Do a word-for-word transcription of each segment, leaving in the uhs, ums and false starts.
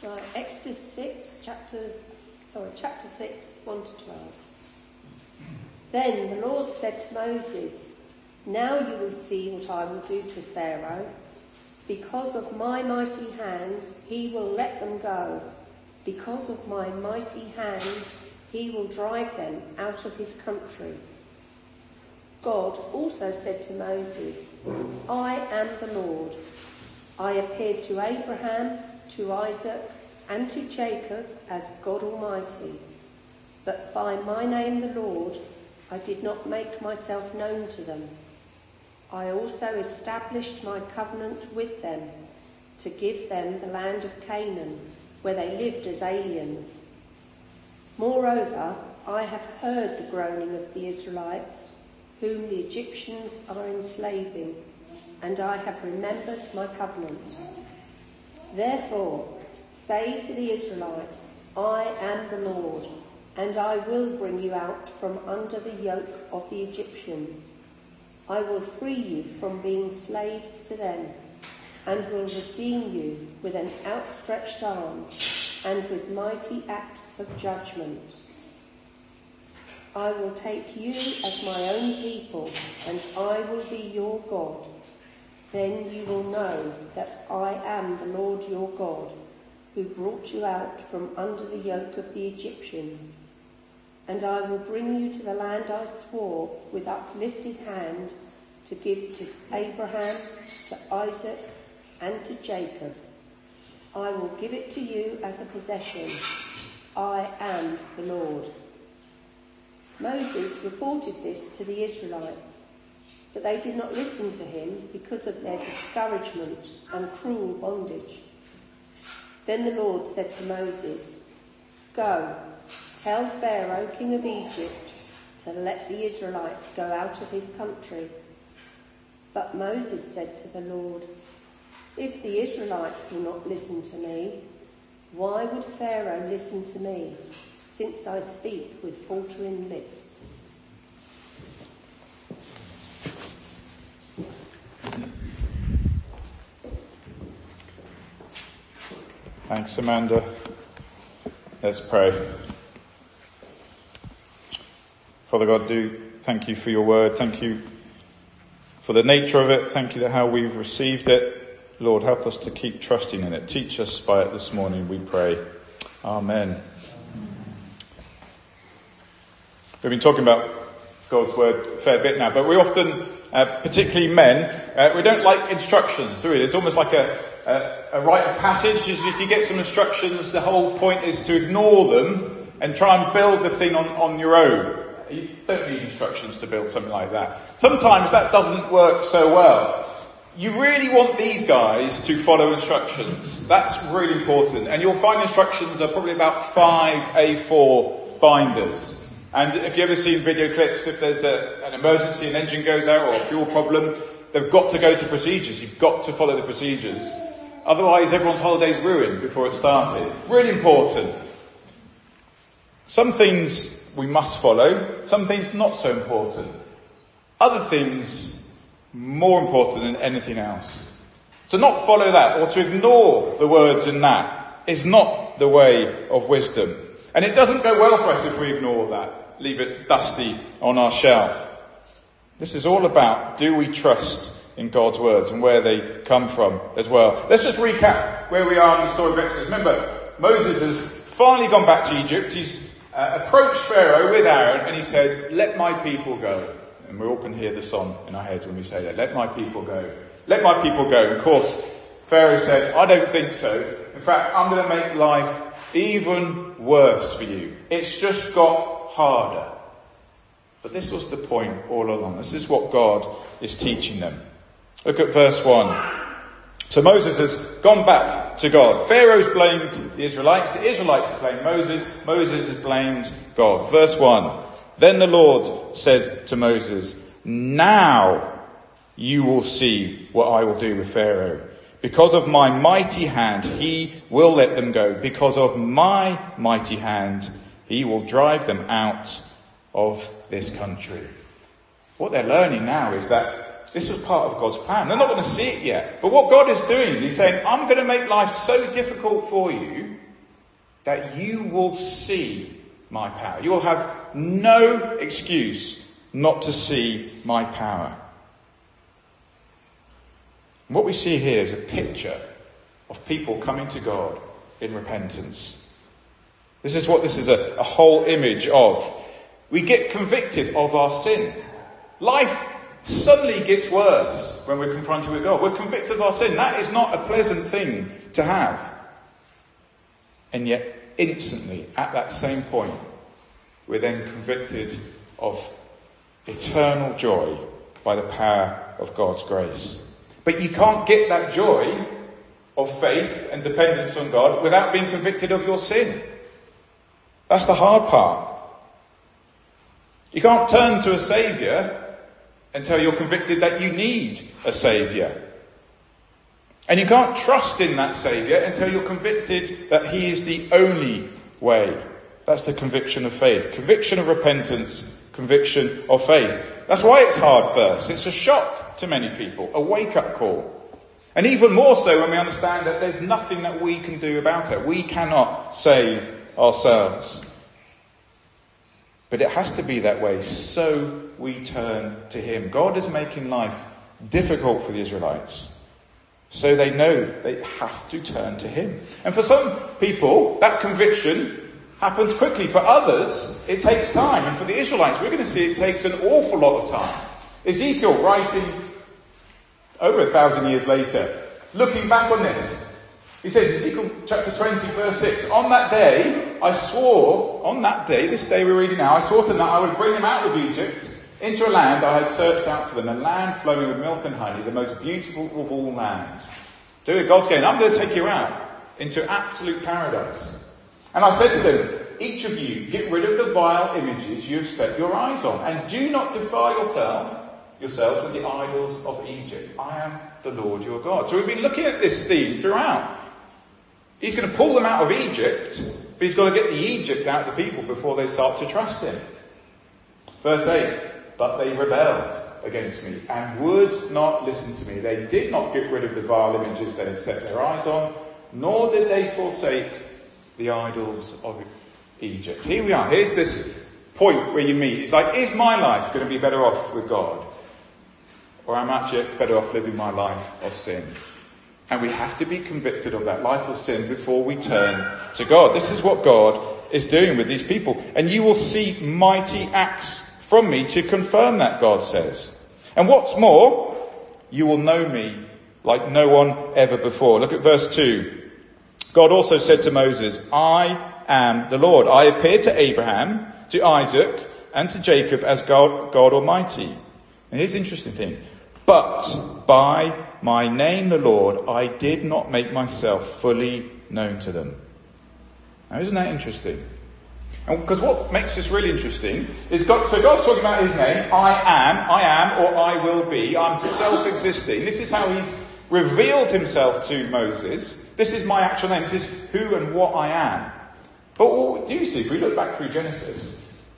Right, Exodus six, chapters, sorry, chapter six, one to twelve. Then the Lord said to Moses, "Now you will see what I will do to Pharaoh. Because of my mighty hand, he will let them go. Because of my mighty hand, he will drive them out of his country." God also said to Moses, "I am the Lord. I appeared to Abraham, to Isaac, and to Jacob as God Almighty. But by my name, the Lord, I did not make myself known to them. I also established my covenant with them to give them the land of Canaan, where they lived as aliens. Moreover, I have heard the groaning of the Israelites, whom the Egyptians are enslaving, and I have remembered my covenant. Therefore, say to the Israelites, I am the Lord, and I will bring you out from under the yoke of the Egyptians. I will free you from being slaves to them, and will redeem you with an outstretched arm and with mighty acts of judgment. I will take you as my own people, and I will be your God. Then you will know that I am the Lord your God, who brought you out from under the yoke of the Egyptians. And I will bring you to the land I swore with uplifted hand to give to Abraham, to Isaac, and to Jacob. I will give it to you as a possession. I am the Lord." Moses reported this to the Israelites, but they did not listen to him because of their discouragement and cruel bondage. Then the Lord said to Moses, "Go, tell Pharaoh, king of Egypt, to let the Israelites go out of his country." But Moses said to the Lord, "If the Israelites will not listen to me, why would Pharaoh listen to me, since I speak with faltering lips?" Thanks, Amanda. Let's pray. Father God, do thank you for your word. Thank you for the nature of it. Thank you for how we've received it. Lord, help us to keep trusting in it. Teach us by it this morning, we pray. Amen. We've been talking about God's word a fair bit now, but we often, uh, particularly men, uh, we don't like instructions, do we? It's almost like a, a, a rite of passage. Just if you get some instructions, the whole point is to ignore them and try and build the thing on, on your own. You don't need instructions to build something like that. Sometimes that doesn't work so well. You really want these guys to follow instructions. That's really important. And you'll find instructions are probably about five A four binders. And if you've ever seen video clips, if there's a, an emergency, an engine goes out or a fuel problem, they've got to go to procedures. You've got to follow the procedures. Otherwise, everyone's holiday's ruined before it started. Really important. Some things we must follow, some things not so important. Other things more important than anything else. To not follow that or to ignore the words in that is not the way of wisdom. And it doesn't go well for us if we ignore that, leave it dusty on our shelf. This is all about, do we trust in God's words and where they come from as well. Let's just recap where we are in the story of Exodus. Remember, Moses has finally gone back to Egypt. He's uh, approached Pharaoh with Aaron and he said, "Let my people go." And we all can hear the song in our heads when we say that. Let my people go. Let my people go. Of course, Pharaoh said, "I don't think so. In fact, I'm going to make life even worse for you. It's just got harder." But this was the point all along. This is what God is teaching them. Look at verse one. So Moses has gone back to God. Pharaoh's blamed the Israelites. The Israelites have blamed Moses. Moses has blamed God. Verse one. Then the Lord said to Moses, "Now you will see what I will do with Pharaoh. Because of my mighty hand, he will let them go. Because of my mighty hand, he will drive them out of this country." What they're learning now is that This was part of God's plan. They're not going to see it yet. But what God is doing, he's saying, I'm going to make life so difficult for you that you will see my power. You will have no excuse not to see my power. And what we see here is a picture of people coming to God in repentance. This is what this is a, a whole image of. We get convicted of our sin. Life suddenly gets worse when we're confronted with God. We're convicted of our sin. That is not a pleasant thing to have. And yet, instantly, at that same point, we're then convicted of eternal joy by the power of God's grace. But you can't get that joy of faith and dependence on God without being convicted of your sin. That's the hard part. You can't turn to a saviour until you're convicted that you need a saviour. And you can't trust in that saviour until you're convicted that he is the only way. That's the conviction of faith. Conviction of repentance, conviction of faith. That's why it's hard first. It's a shock to many people, a wake-up call. And even more so when we understand that there's nothing that we can do about it. We cannot save ourselves. But it has to be that way, so we turn to him. God is making life difficult for the Israelites, so they know they have to turn to him. And for some people, that conviction happens quickly. For others, it takes time. And for the Israelites, we're going to see it takes an awful lot of time. Ezekiel, writing over a thousand years later, looking back on this, he says, Ezekiel chapter twenty, verse six, on that day, I swore, on that day, this day we're reading now, I swore to them that I would bring them out of Egypt into a land I had searched out for them, a land flowing with milk and honey, the most beautiful of all lands. Do it, God's going, I'm going to take you out into absolute paradise. And I said to them, each of you, get rid of the vile images you have set your eyes on, and do not defile yourself, yourselves with the idols of Egypt. I am the Lord your God. So we've been looking at this theme throughout. He's going to pull them out of Egypt, but he's got to get the Egypt out of the people before they start to trust him. Verse eight, but they rebelled against me and would not listen to me. They did not get rid of the vile images they had set their eyes on, nor did they forsake the idols of Egypt. Here we are. Here's this point where you meet. It's like, is my life going to be better off with God? Or am I actually better off living my life of sin? And we have to be convicted of that life of sin before we turn to God. This is what God is doing with these people. And you will see mighty acts from me to confirm that, God says. And what's more, you will know me like no one ever before. Look at verse two. God also said to Moses, I am the Lord. I appeared to Abraham, to Isaac, and to Jacob as God, God Almighty. And here's the interesting thing. But by my name, the Lord, I did not make myself fully known to them. Now, isn't that interesting? And because what makes this really interesting is God, so God's talking about his name. I am, I am, or I will be. I'm self-existing. This is how he's revealed himself to Moses. This is my actual name. This is who and what I am. But what do you see if we look back through Genesis?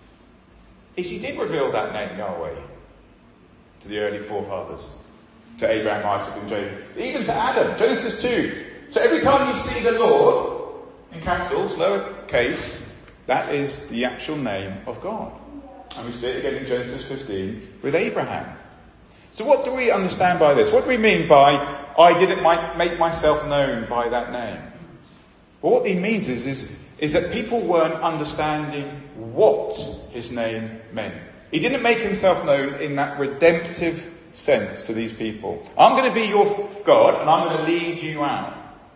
Is he did reveal that name, Yahweh, to the early forefathers, to Abraham, Isaac and Jacob, even to Adam, Genesis two. So every time you see the Lord, in capitals, lowercase, that is the actual name of God. And we see it again in Genesis fifteen with Abraham. So what do we understand by this? What do we mean by, I didn't make myself known by that name? Well, what he means is, is, is that people weren't understanding what his name meant. He didn't make himself known in that redemptive sense to these people. I'm going to be your God and I'm going to lead you out.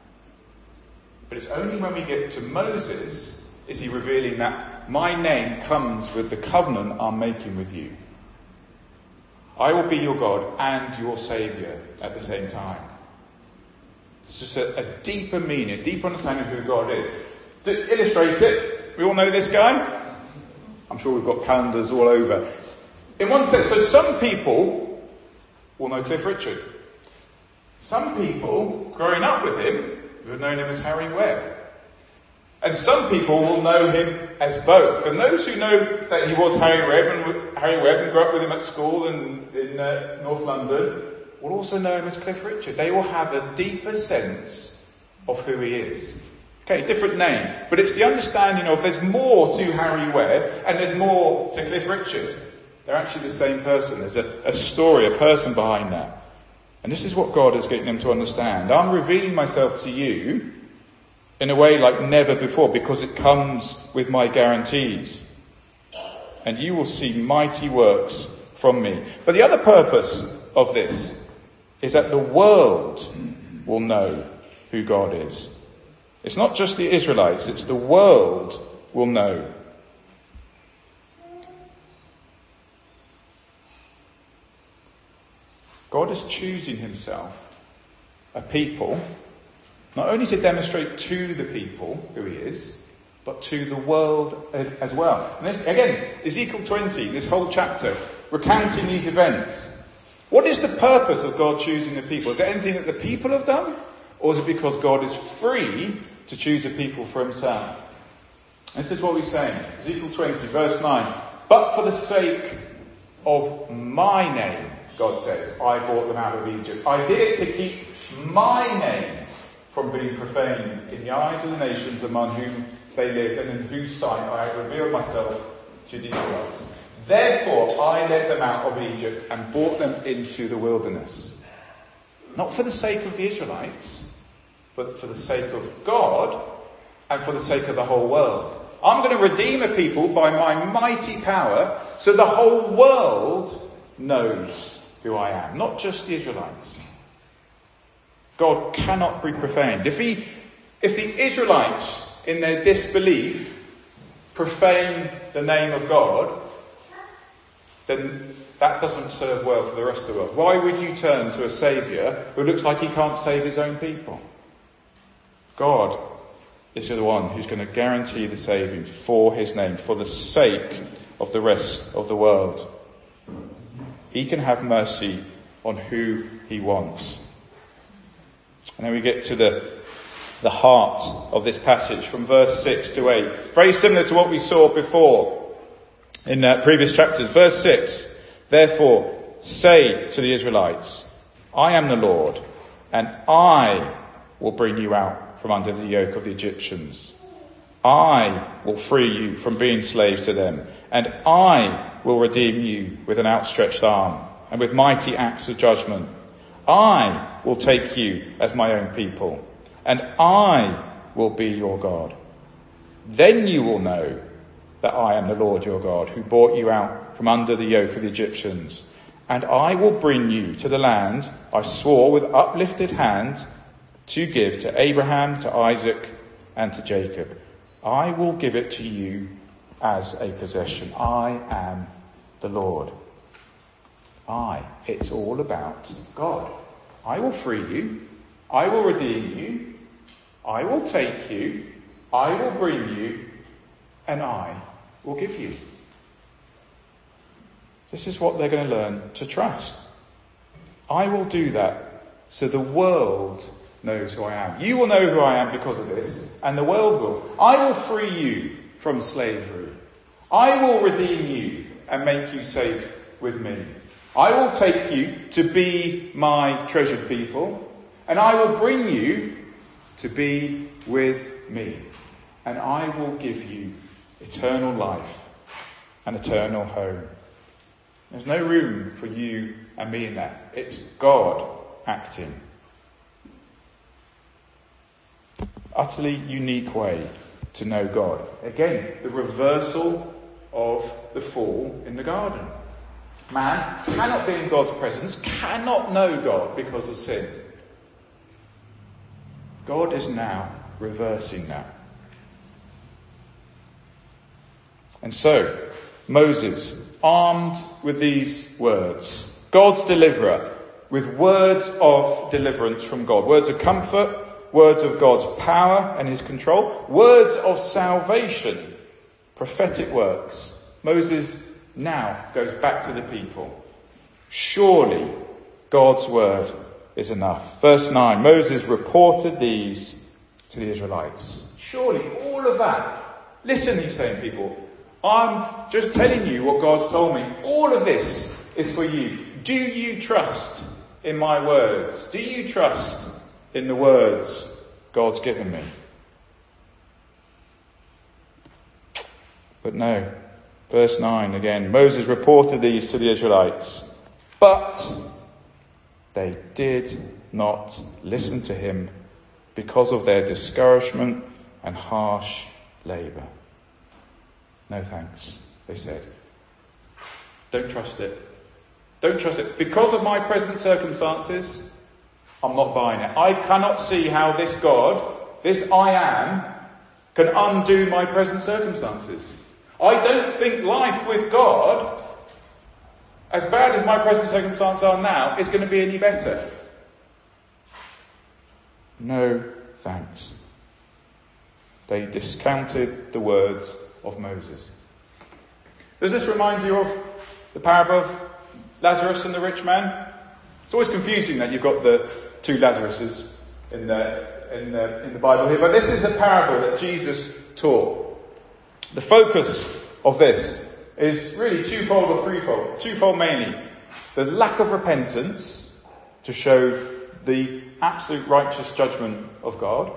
But it's only when we get to Moses is he revealing that my name comes with the covenant I'm making with you. I will be your God and your Saviour at the same time. It's just a, a deeper meaning, a deeper understanding of who God is. To illustrate it, we all know this guy. I'm sure we've got calendars all over. In one sense, so some people will know Cliff Richard. Some people, growing up with him, would have known him as Harry Webb. And some people will know him as both. And those who know that he was Harry Webb and, Harry Webb and grew up with him at school in, in uh, North London will also know him as Cliff Richard. They will have a deeper sense of who he is. Okay, different name. But it's the understanding of there's more to Harry Webb and there's more to Cliff Richard. They're actually the same person. There's a, a story, a person behind that. And this is what God is getting them to understand. I'm revealing myself to you in a way like never before, because it comes with my guarantees. And you will see mighty works from me. But the other purpose of this is that the world will know who God is. It's not just the Israelites, it's the world will know. God is choosing himself a people, not only to demonstrate to the people who he is, but to the world as well. And this, again, Ezekiel twenty, this whole chapter, recounting these events. What is the purpose of God choosing the people? Is it anything that the people have done? Or is it because God is free to choose a people for himself? And this is what he's saying. Ezekiel twenty, verse nine. But for the sake of my name, God says, I brought them out of Egypt. I did it to keep my name from being profaned in the eyes of the nations among whom they live, and in whose sight I have revealed myself to the Israelites. Therefore I led them out of Egypt and brought them into the wilderness. Not for the sake of the Israelites, but for the sake of God and for the sake of the whole world. I'm going to redeem a people by my mighty power so the whole world knows who I am, not just the Israelites. God cannot be profaned. If he, if the Israelites, in their disbelief, profane the name of God, then that doesn't serve well for the rest of the world. Why would you turn to a saviour who looks like he can't save his own people? God is the one who's going to guarantee the saving for his name, for the sake of the rest of the world. He can have mercy on who he wants. And then we get to the, the heart of this passage from verse six to eight. Very similar to what we saw before in uh, previous chapters. Verse six, therefore say to the Israelites, I am the Lord, and I will bring you out from under the yoke of the Egyptians. I will free you from being slaves to them, and I will redeem you with an outstretched arm and with mighty acts of judgment. I will take you as my own people, and I will be your God. Then you will know that I am the Lord your God, who brought you out from under the yoke of the Egyptians. And I will bring you to the land I swore with uplifted hand to give to Abraham, to Isaac, and to Jacob. I will give it to you as a possession. I am the Lord. I. It's all about God. I will free you. I will redeem you. I will take you. I will bring you. And I will give you. This is what they're going to learn to trust. I will do that so the world knows who I am. You will know who I am because of this, and the world will. I will free you from slavery. I will redeem you and make you safe with me. I will take you to be my treasured people, and I will bring you to be with me. And I will give you eternal life and eternal home. There's no room for you and me in that. It's God acting. Utterly unique way to know God. Again, the reversal of the fall in the garden. Man cannot be in God's presence, cannot know God because of sin. God is now reversing that. And so, Moses, armed with these words, God's deliverer, with words of deliverance from God, words of comfort, words of God's power and his control, words of salvation, prophetic works. Moses now goes back to the people. Surely God's word is enough. Verse nine, Moses reported these to the Israelites. Surely all of that. Listen, he's saying, people. I'm just telling you what God's told me. All of this is for you. Do you trust in my words? Do you trust in the words God's given me? But no. Verse nine again. Moses reported these to the Israelites, but they did not listen to him because of their discouragement and harsh labour. No thanks, they said. Don't trust it. Don't trust it. Because of my present circumstances, I'm not buying it. I cannot see how this God, this I am, can undo my present circumstances. I don't think life with God, as bad as my present circumstances are now, is going to be any better. No thanks. They discounted the words of Moses. Does this remind you of the parable of Lazarus and the rich man? It's always confusing that you've got the two Lazaruses in the, in the, in the Bible here, but this is a parable that Jesus taught. The focus of this is really twofold or threefold. Twofold mainly. The lack of repentance to show the absolute righteous judgment of God.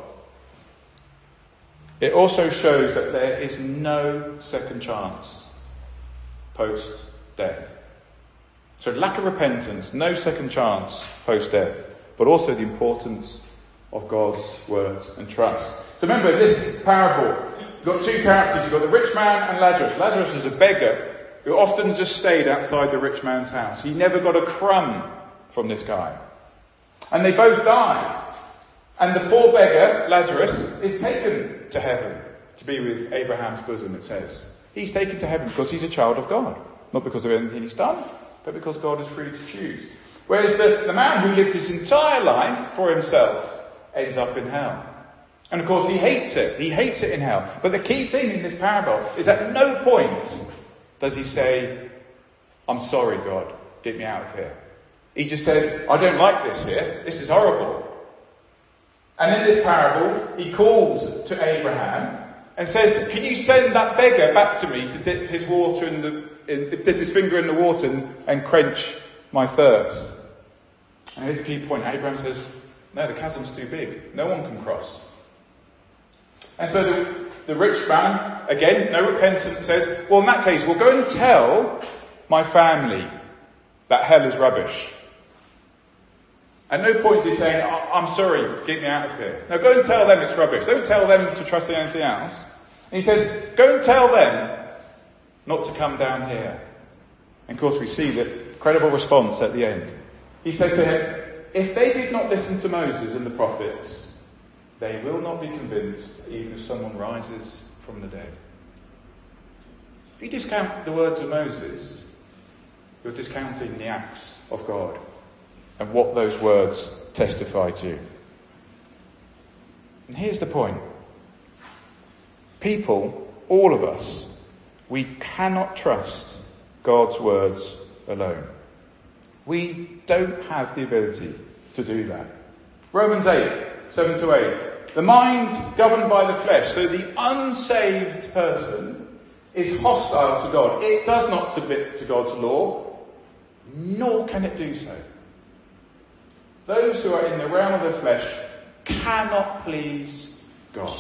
It also shows that there is no second chance post-death. So lack of repentance, no second chance post-death, but also the importance of God's words and trust. So remember, in this parable, you've got two characters. You've got the rich man and Lazarus. Lazarus is a beggar who often just stayed outside the rich man's house. He never got a crumb from this guy. And they both died. And the poor beggar, Lazarus, is taken to heaven to be with Abraham's bosom, it says. He's taken to heaven because he's a child of God. Not because of anything he's done, but because God is free to choose. Whereas the, the man who lived his entire life for himself ends up in hell. And of course he hates it. He hates it in hell. But the key thing in this parable is at no point does he say, I'm sorry, God, get me out of here. He just says, I don't like this here. This is horrible. And in this parable, he calls to Abraham and says, can you send that beggar back to me to dip his water in the, in, dip his finger in the water and, and quench my thirst? And here's the key point. Abraham says, no, the chasm's too big. No one can cross. And so the, the rich man, again, no repentance, says, well, in that case, we'll go and tell my family that hell is rubbish. At no point is he saying, I'm sorry, get me out of here. No, go and tell them it's rubbish. Don't tell them to trust in anything else. And he says, go and tell them not to come down here. And of course we see the credible response at the end. He said to him, if they did not listen to Moses and the prophets, they will not be convinced even if someone rises from the dead. If you discount the words of Moses, you're discounting the acts of God and what those words testify to. And here's the point. People, all of us, we cannot trust God's words alone. We don't have the ability to do that. Romans eight, seven to eight. The mind governed by the flesh, so the unsaved person is hostile to God. It does not submit to God's law, nor can it do so. Those who are in the realm of the flesh cannot please God.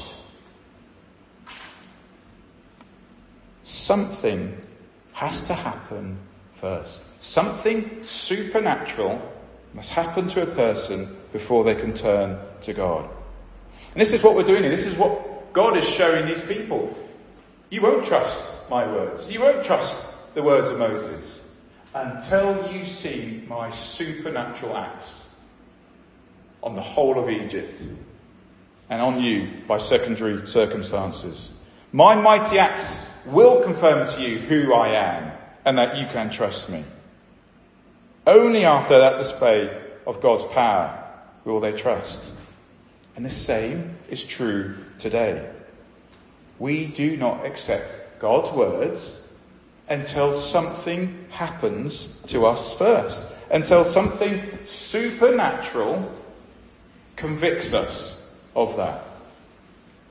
Something has to happen first. Something supernatural must happen to a person before they can turn to God. And this is what we're doing here. This is what God is showing these people. You won't trust my words. You won't trust the words of Moses until you see my supernatural acts on the whole of Egypt and on you by secondary circumstances. My mighty acts will confirm to you who I am and that you can trust me. Only after that display of God's power will they trust. And the same is true today. We do not accept God's words until something happens to us first. Until something supernatural convicts us of that.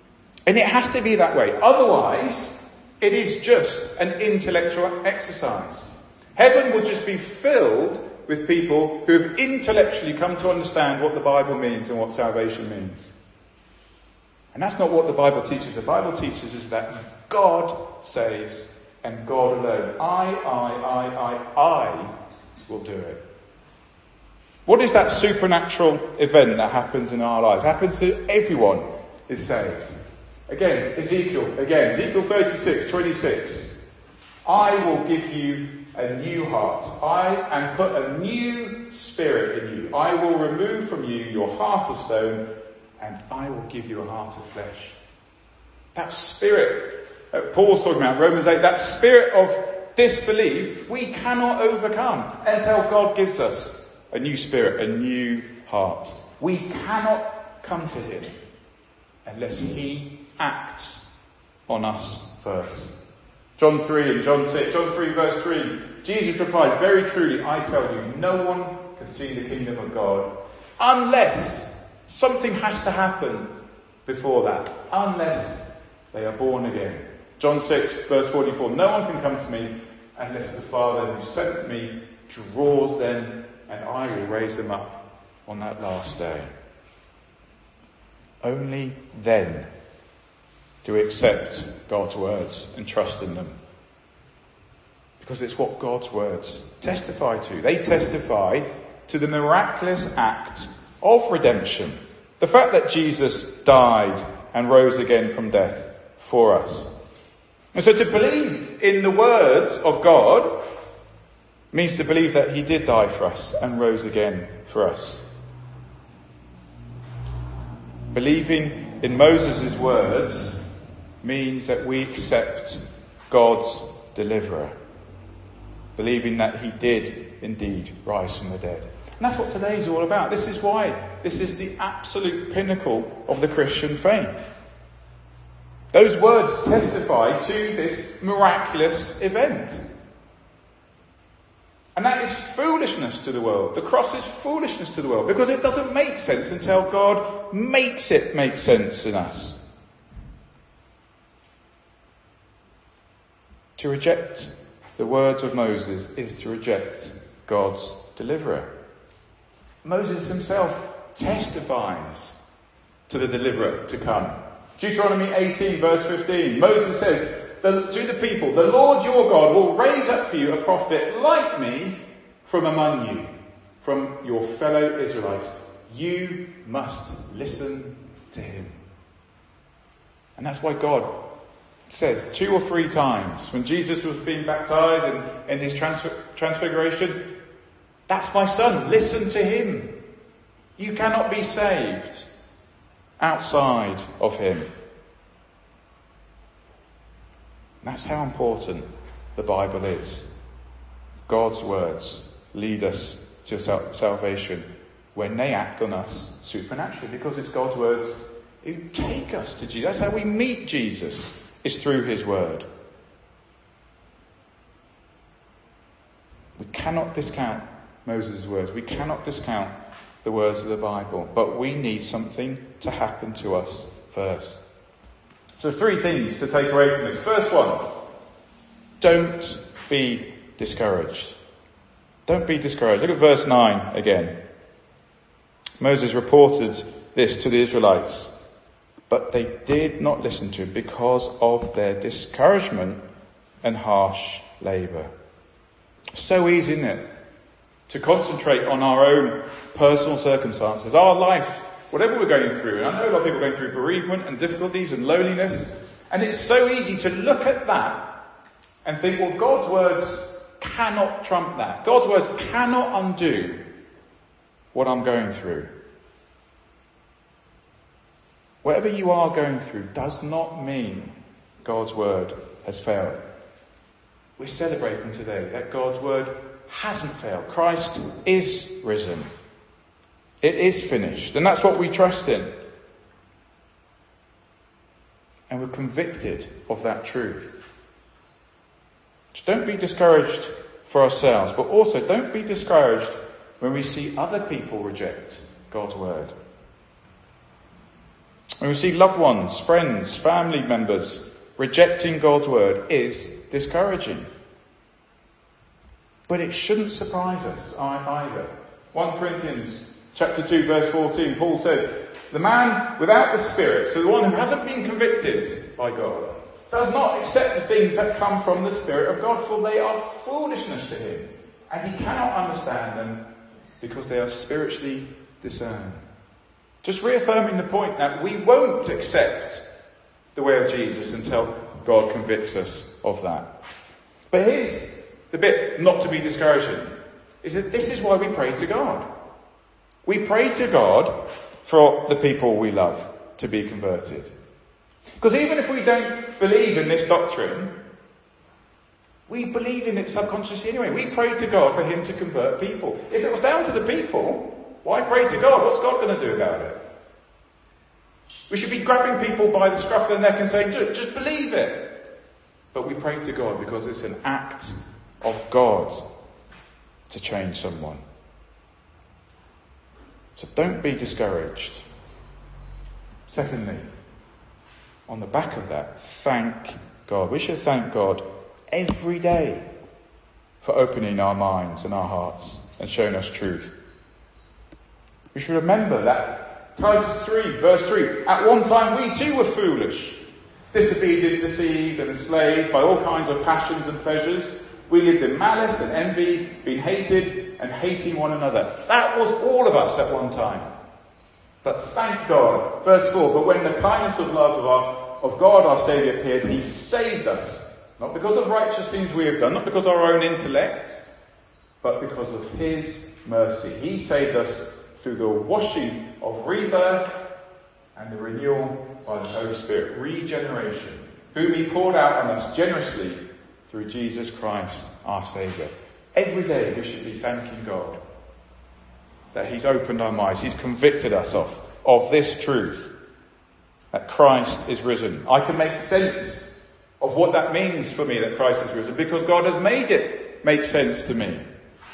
And it has to be that way. Otherwise, it is just an intellectual exercise. Heaven will just be filled with people who have intellectually come to understand what the Bible means and what salvation means. And that's not what the Bible teaches. The Bible teaches us that God saves and God alone. I, I, I, I, I will do it. What is that supernatural event that happens in our lives? It happens to everyone is saved. Again, Ezekiel, again, Ezekiel thirty-six, twenty-six. I will give you a new heart. I and put a new spirit in you. I will remove from you your heart of stone, and I will give you a heart of flesh. That spirit, uh, Paul's talking about Romans eight, that spirit of disbelief, we cannot overcome until God gives us a new spirit, a new heart. We cannot come to him unless he acts on us first. John three and John six, John three verse three, Jesus replied, very truly I tell you, no one can see the kingdom of God unless something has to happen before that, unless they are born again. John six verse forty-four, no one can come to me unless the Father who sent me draws them, and I will raise them up on that last day. Only then do we accept God's words and trust in them. Because it's what God's words testify to. They testify to the miraculous act of redemption. The fact that Jesus died and rose again from death for us. And so to believe in the words of God means to believe that he did die for us and rose again for us. Believing in Moses' words means that we accept God's deliverer. Believing that he did indeed rise from the dead. And that's what today is all about. This is why this is the absolute pinnacle of the Christian faith. Those words testify to this miraculous event. And that is foolishness to the world. The cross is foolishness to the world because it doesn't make sense until God makes it make sense in us. To reject the words of Moses is to reject God's deliverer. Moses himself testifies to the deliverer to come. Deuteronomy eighteen verse fifteen, Moses says the, to the people, the Lord your God will raise up for you a prophet like me from among you, from your fellow Israelites. You must listen to him. And that's why God says two or three times when Jesus was being baptized and in his transf- transfiguration, that's my son, listen to him. You cannot be saved outside of him. That's how important the Bible is. God's words lead us to sal- salvation when they act on us supernaturally, because it's God's words who take us to Jesus. That's how we meet Jesus, is through his word. We cannot discount Moses' words. We cannot discount the words of the Bible. But we need something to happen to us first. So three things to take away from this. First one, don't be discouraged. Don't be discouraged. Look at verse nine again. Moses reported this to the Israelites, but they did not listen to him because of their discouragement and harsh labour. So easy, isn't it, to concentrate on our own personal circumstances, our life, whatever we're going through. And I know a lot of people are going through bereavement and difficulties and loneliness. And it's so easy to look at that and think, well, God's words cannot trump that. God's words cannot undo what I'm going through. Whatever you are going through does not mean God's word has failed. We're celebrating today that God's word hasn't failed. Christ is risen. It is finished. And that's what we trust in. And we're convicted of that truth. So don't be discouraged for ourselves, but also don't be discouraged when we see other people reject God's word. When we see loved ones, friends, family members rejecting God's word is discouraging. But it shouldn't surprise us either. First Corinthians chapter two verse fourteen, Paul says, the man without the Spirit, so the one who hasn't been convicted by God, does not accept the things that come from the Spirit of God, for they are foolishness to him, and he cannot understand them because they are spiritually discerned. Just reaffirming the point that we won't accept the way of Jesus until God convicts us of that. But here's the bit not to be discouraging, is that this is why we pray to God. We pray to God for the people we love to be converted. Because even if we don't believe in this doctrine, we believe in it subconsciously anyway. We pray to God for him to convert people. If it was down to the people, why pray to God? What's God going to do about it? We should be grabbing people by the scruff of the neck and saying, just, just believe it. But we pray to God because it's an act of God to change someone. So don't be discouraged. Secondly, on the back of that, thank God. We should thank God every day for opening our minds and our hearts and showing us truth. We should remember that Titus three, verse three, at one time we too were foolish, disobedient, deceived and enslaved by all kinds of passions and pleasures. We lived in malice and envy, being hated and hating one another. That was all of us at one time. But thank God, verse four, but when the kindness of love of, our, of God our Saviour appeared, he saved us. Not because of righteous things we have done, not because of our own intellect, but because of his mercy. He saved us through the washing of rebirth and the renewal by the Holy Spirit. Regeneration, whom he poured out on us generously through Jesus Christ our Saviour. Every day we should be thanking God that he's opened our minds, he's convicted us of, of this truth, that Christ is risen. I can make sense of what that means for me, that Christ is risen, because God has made it make sense to me.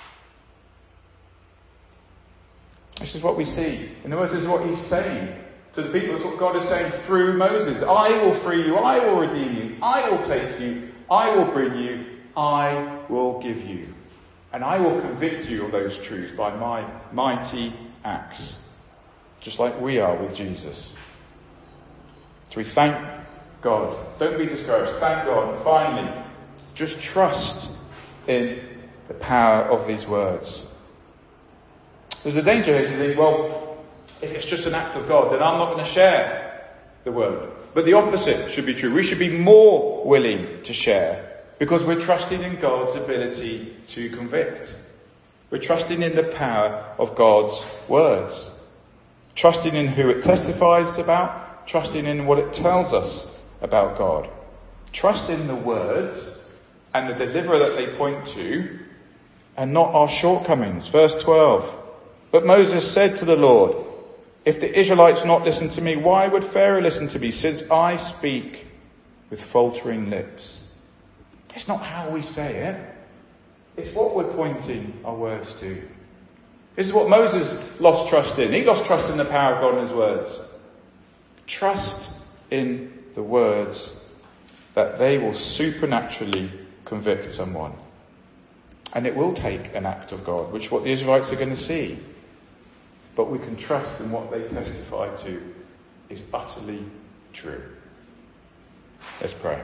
This is what we see. In other words, this is what he's saying to the people. This is what God is saying through Moses. I will free you, I will redeem you, I will take you, I will bring you, I will give you. And I will convict you of those truths by my mighty acts. Just like we are with Jesus. So we thank God. Don't be discouraged. Thank God. And finally, just trust in the power of these words. There's a danger here to think, well, if it's just an act of God, then I'm not going to share the word. But the opposite should be true. We should be more willing to share because we're trusting in God's ability to convict. We're trusting in the power of God's words. Trusting in who it testifies about. Trusting in what it tells us about God. Trust in the words and the deliverer that they point to and not our shortcomings. Verse twelve. But Moses said to the Lord, if the Israelites not listen to me, why would Pharaoh listen to me, since I speak with faltering lips? It's not how we say it. It's what we're pointing our words to. This is what Moses lost trust in. He lost trust in the power of God and his words. Trust in the words that they will supernaturally convict someone. And it will take an act of God, which is what the Israelites are going to see. But we can trust in what they testify to is utterly true. Let's pray.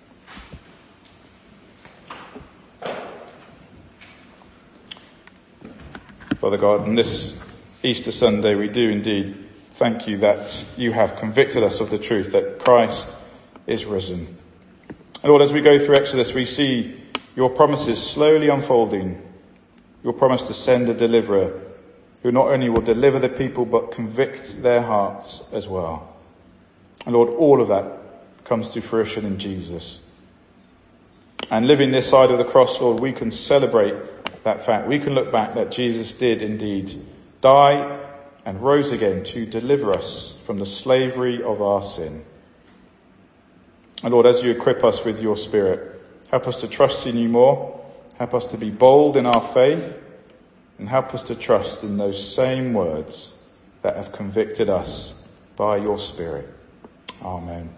Father God, on this Easter Sunday, we do indeed thank you that you have convicted us of the truth that Christ is risen. And Lord, as we go through Exodus, we see your promises slowly unfolding. Your promise to send a deliverer who not only will deliver the people but convict their hearts as well. And Lord, all of that comes to fruition in Jesus. And living this side of the cross, Lord, we can celebrate that fact. We can look back that Jesus did indeed die and rose again to deliver us from the slavery of our sin. And Lord, as you equip us with your Spirit, help us to trust in you more, help us to be bold in our faith, and help us to trust in those same words that have convicted us by your Spirit. Amen.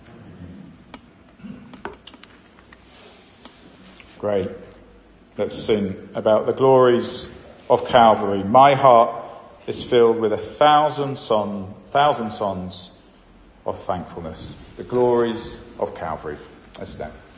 Great. Let's sing about the glories of Calvary. My heart is filled with a thousand son, thousand songs of thankfulness. The glories of Calvary. Let's stand.